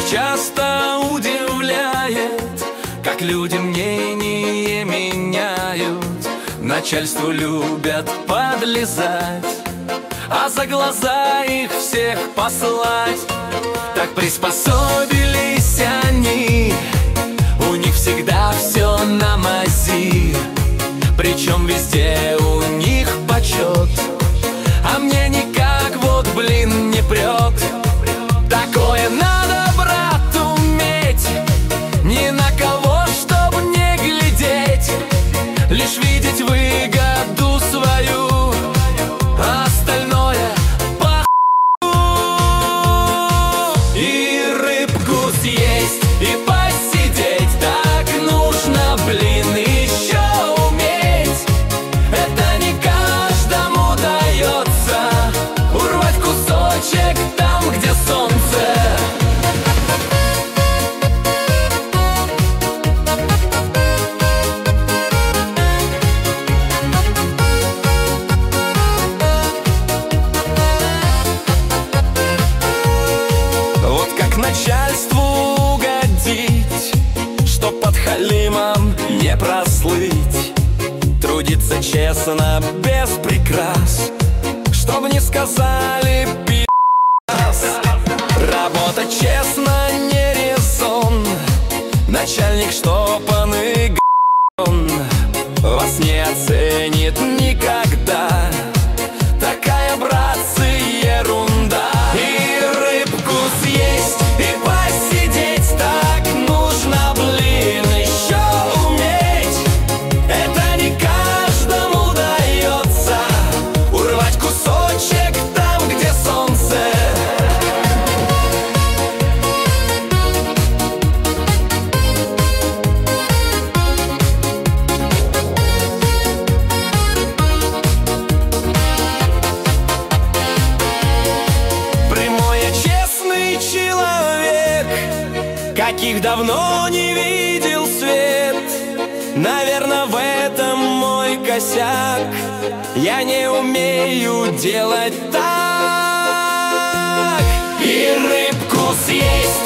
часто удивляет, как люди мнение меняют. Начальству любят подлизать, а за глаза их всех послать. Так приспособились они, у них всегда все на мази, причем везде у них почет, а мне никак вот, блин, не прет. Такое надо, брат, уметь, ни на кого, чтоб не глядеть, лишь видеть выгоду свою, а остальное и рыбку съесть, и посидеть. Так нужно, блин, еще уметь. Это не каждому дается, урвать кусочек там, где солнце. Вот как начальству угодить, чтоб под халимом не прослыть, трудиться честно, без прикрас, чтоб не сказали пи***ас. Работать честно не резон, начальник штопанный г***н вас не оценит никогда. Такая, братцы, ерунда. И рыбку съесть, и посидеть. Так нужно, блин, еще уметь. Это не каждому дается, урвать кусочек там, где солнце. Каких давно не видел свет. Наверное, в этом мой косяк. Я не умею делать так. И рыбку съесть,